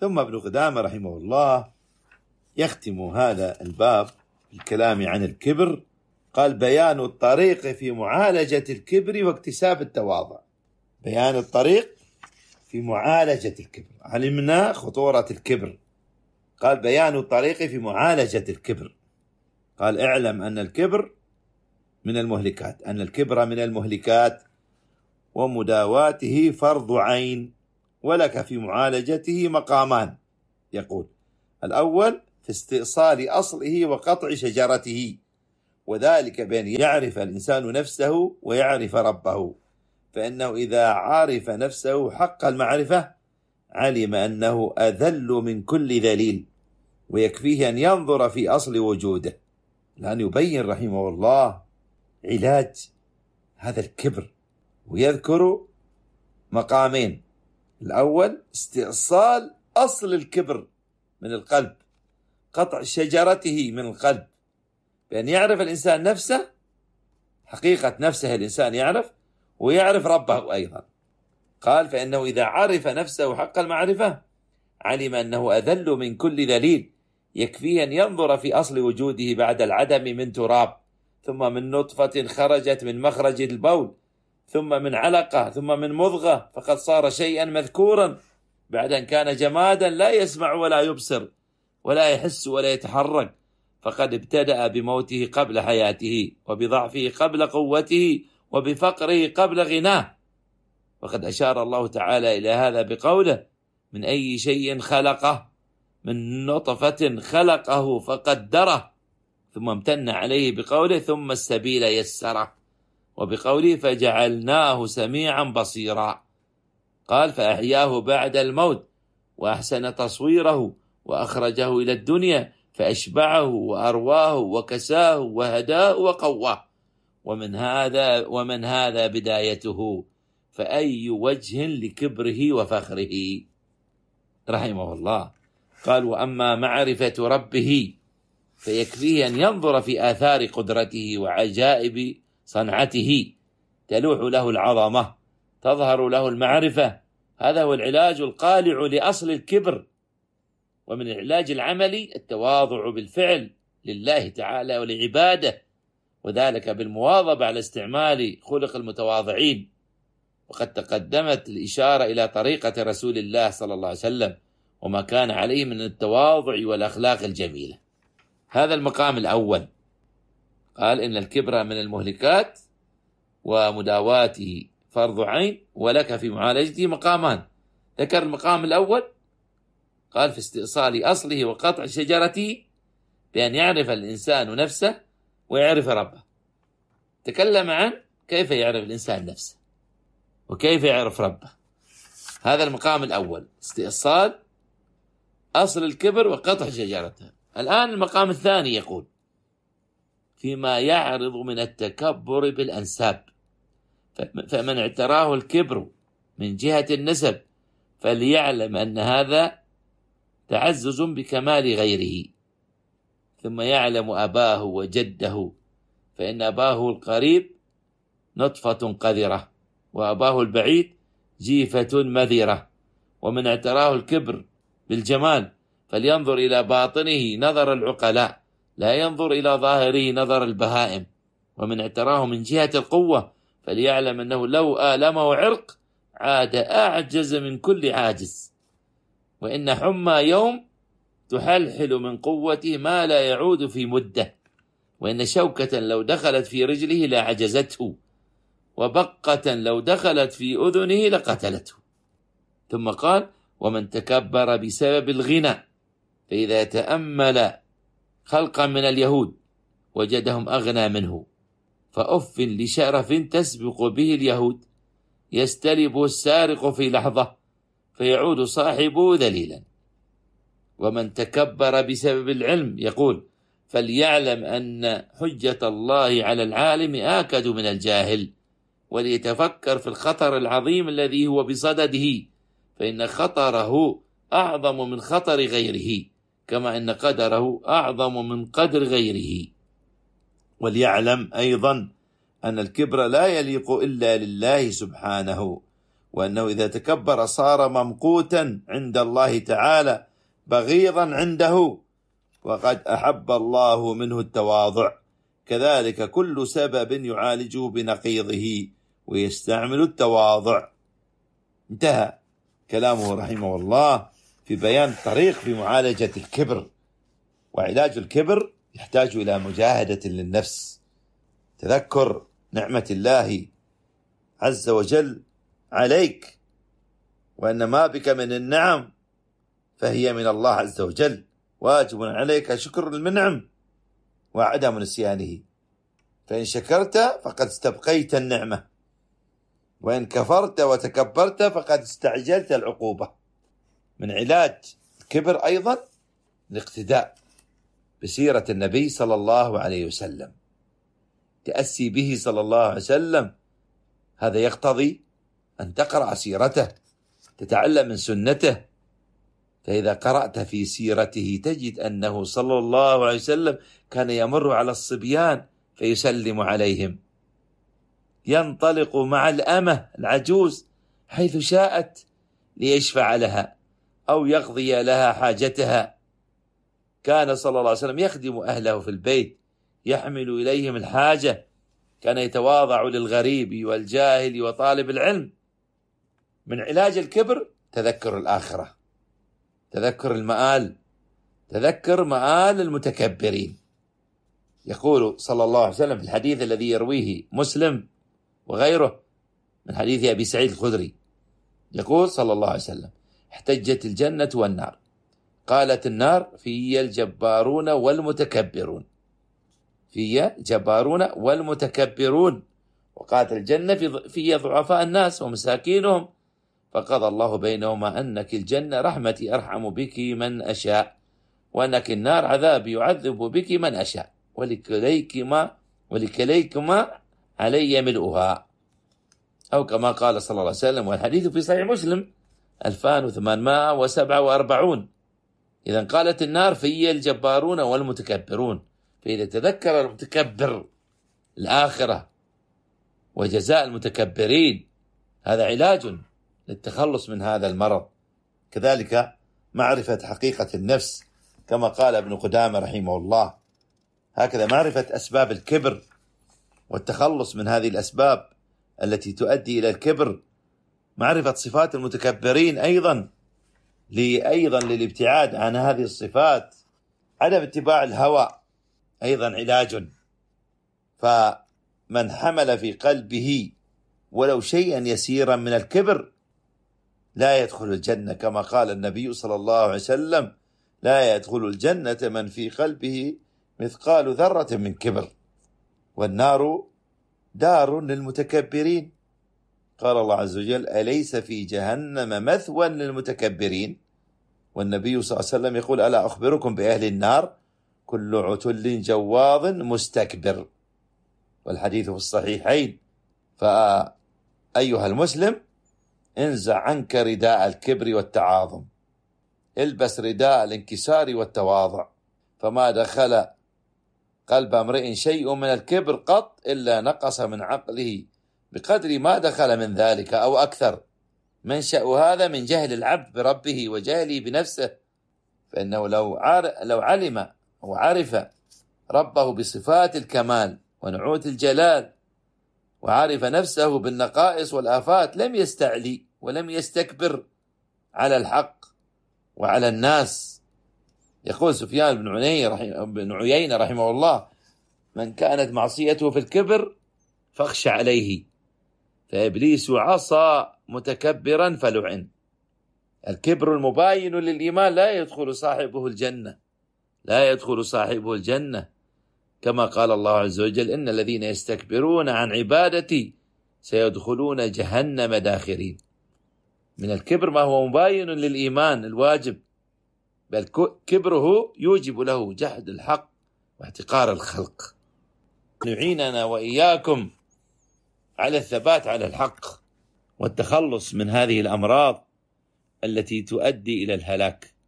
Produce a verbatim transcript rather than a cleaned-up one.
ثم ابن قدامة رحمه الله يختم هذا الباب بالكلام عن الكبر. قال: بيان الطريق في معالجة الكبر واكتساب التواضع. بيان الطريق في معالجة الكبر، علمنا خطورة الكبر. قال: بيان الطريق في معالجة الكبر. قال: اعلم أن الكبر من المهلكات، أن الكبر من المهلكات، ومداواته فرض عين، ولك في معالجته مقامان. يقول: الأول في استئصال أصله وقطع شجرته، وذلك بأن يعرف الإنسان نفسه ويعرف ربه، فإنه إذا عرف نفسه حق المعرفة علم أنه أذل من كل ذليل، ويكفيه أن ينظر في أصل وجوده. لأن يبين رحمه الله علاج هذا الكبر، ويذكر مقامين: الأول استئصال أصل الكبر من القلب، قطع شجرته من القلب، بأن يعرف الإنسان نفسه، حقيقة نفسه الإنسان يعرف، ويعرف ربه أيضا. قال: فإنه إذا عرف نفسه حق المعرفة علم أنه أذل من كل ذليل، يكفيه أن ينظر في أصل وجوده بعد العدم من تراب، ثم من نطفة خرجت من مخرج البول، ثم من علقة، ثم من مضغة، فقد صار شيئا مذكورا بعد أن كان جمادا لا يسمع ولا يبصر ولا يحس ولا يتحرك، فقد ابتدأ بموته قبل حياته، وبضعفه قبل قوته، وبفقره قبل غناه. وقد أشار الله تعالى إلى هذا بقوله: من أي شيء خلقه، من نطفة خلقه فقدره، ثم امتن عليه بقوله: ثم السبيل يسره، وبقوله: فجعلناه سميعا بصيرا. قال: فأحياه بعد الموت، وأحسن تصويره، وأخرجه إلى الدنيا، فأشبعه وأرواه وكساه وهداه وقواه، ومن هذا ومن هذا بدايته، فأي وجه لكبره وفخره. رحمه الله. قال: وأما معرفة ربه فيكفيه أن ينظر في آثار قدرته وعجائب صنعته، تلوح له العظمة، تظهر له المعرفة. هذا هو العلاج القالع لأصل الكبر. ومن العلاج العملي التواضع بالفعل لله تعالى ولعباده، وذلك بالمواظبة على استعمال خلق المتواضعين. وقد تقدمت الإشارة إلى طريقة رسول الله صلى الله عليه وسلم وما كان عليه من التواضع والأخلاق الجميلة. هذا المقام الأول. قال: إن الكبر من المهلكات، ومداواته فرض عين، ولك في معالجته مقامان. ذكر المقام الأول، قال: في استئصال أصله وقطع شجرته، بأن يعرف الإنسان نفسه ويعرف ربه. تكلم عن كيف يعرف الإنسان نفسه وكيف يعرف ربه. هذا المقام الأول، استئصال أصل الكبر وقطع شجرته. الآن المقام الثاني يقول: فيما يعرض من التكبر بالأنساب، فمن اعتراه الكبر من جهة النسب فليعلم أن هذا تعزز بكمال غيره، ثم يعلم أباه وجده، فإن أباه القريب نطفة قذرة، وأباه البعيد جيفة مذرة. ومن اعتراه الكبر بالجمال فلينظر إلى باطنه نظر العقلاء، لا ينظر إلى ظاهره نظر البهائم. ومن اعتراه من جهة القوة فليعلم أنه لو آلمه عرق عاد أعجز من كل عاجز، وإن حمى يوم تحلحل من قوته ما لا يعود في مدة، وإن شوكة لو دخلت في رجله لعجزته، وبقة لو دخلت في أذنه لقتلته. ثم قال: ومن تكبر بسبب الغنى فإذا تأمل خلقا من اليهود وجدهم أغنى منه، فأف لشرف تسبق به اليهود، يستلبه السارق في لحظة فيعود صاحبه ذليلا. ومن تكبر بسبب العلم يقول: فليعلم أن حجة الله على العالم آكد من الجاهل، وليتفكر في الخطر العظيم الذي هو بصدده، فإن خطره أعظم من خطر غيره، كما أن قدره أعظم من قدر غيره. وليعلم أيضا أن الكبر لا يليق إلا لله سبحانه، وأنه إذا تكبر صار ممقوتا عند الله تعالى بغيضا عنده، وقد أحب الله منه التواضع. كذلك كل سبب يعالجه بنقيضه ويستعمل التواضع. انتهى كلامه رحمه الله في بيان طريق في معالجة الكبر. وعلاج الكبر يحتاج إلى مجاهدة للنفس، تذكر نعمة الله عز وجل عليك، وأن ما بك من النعم فهي من الله عز وجل، واجب عليك شكر المنعم وعدم نسيانه، فإن شكرت فقد استبقيت النعمة، وإن كفرت وتكبرت فقد استعجلت العقوبة. من علاج الكبر أيضا الاقتداء بسيرة النبي صلى الله عليه وسلم، تأسي به صلى الله عليه وسلم. هذا يقتضي أن تقرأ سيرته، تتعلم من سنته، فإذا قرأت في سيرته تجد أنه صلى الله عليه وسلم كان يمر على الصبيان فيسلم عليهم، ينطلق مع الأمة العجوز حيث شاءت ليشفع لها أو يقضي لها حاجتها. كان صلى الله عليه وسلم يخدم أهله في البيت، يحمل إليهم الحاجة، كان يتواضع للغريب والجاهل وطالب العلم. من علاج الكبر تذكر الآخرة، تذكر المآل، تذكر مآل المتكبرين. يقول صلى الله عليه وسلم في الحديث الذي يرويه مسلم وغيره من حديث أبي سعيد الخدري، يقول صلى الله عليه وسلم: احتجت الجنة والنار، قالت النار: في الجبارون والمتكبرون، في جبارون والمتكبرون، وقالت الجنة في ضعفاء الناس ومساكينهم، فقضى الله بينهما أنك الجنة رحمتي أرحم بك من أشاء، وأنك النار عذابي يعذب بك من أشاء، ولكليكما ولكليكما علي ملؤها، أو كما قال صلى الله عليه وسلم. والحديث في صحيح مسلم ألفان وثمانمائة وسبعة وأربعين. إذا قالت النار: في الجبارون والمتكبرون. فإذا تذكر المتكبر الآخرة وجزاء المتكبرين، هذا علاج للتخلص من هذا المرض. كذلك معرفة حقيقة النفس كما قال ابن قدامة رحمه الله. هكذا معرفة أسباب الكبر والتخلص من هذه الأسباب التي تؤدي إلى الكبر، معرفة صفات المتكبرين أيضا أيضا للابتعاد عن هذه الصفات، عدم اتباع الهوى أيضا علاج. فمن حمل في قلبه ولو شيئا يسيرا من الكبر لا يدخل الجنة، كما قال النبي صلى الله عليه وسلم: لا يدخل الجنة من في قلبه مثقال ذرة من كبر، والنار دار للمتكبرين. قال الله عز وجل: أليس في جهنم مثوى للمتكبرين؟ والنبي صلى الله عليه وسلم يقول: ألا أخبركم بأهل النار؟ كل عتل جواظ مستكبر. والحديث في الصحيحين. فأيها المسلم، انزع عنك رداء الكبر والتعاظم، البس رداء الانكسار والتواضع، فما دخل قلب امرئ شيء من الكبر قط إلا نقص من عقله بقدر ما دخل من ذلك أو أكثر. منشأ هذا من جهل العبد بربه وجهله بنفسه، فإنه لو لو علم وعرف ربه بصفات الكمال ونعوت الجلال، وعرف نفسه بالنقائص والآفات، لم يستعلي ولم يستكبر على الحق وعلى الناس. يقول سفيان بن عيينة بن عيينة رحمه الله: من كانت معصيته في الكبر فاخشى عليه، فإبليس عصى متكبرا فلعن. الكبر المباين للإيمان لا يدخل صاحبه الجنة، لا يدخل صاحبه الجنة، كما قال الله عز وجل: إن الذين يستكبرون عن عبادتي سيدخلون جهنم داخرين. من الكبر ما هو مباين للإيمان الواجب، بل كبره يوجب له جحد الحق واحتقار الخلق. نعيننا وإياكم على الثبات على الحق والتخلص من هذه الأمراض التي تؤدي إلى الهلاك.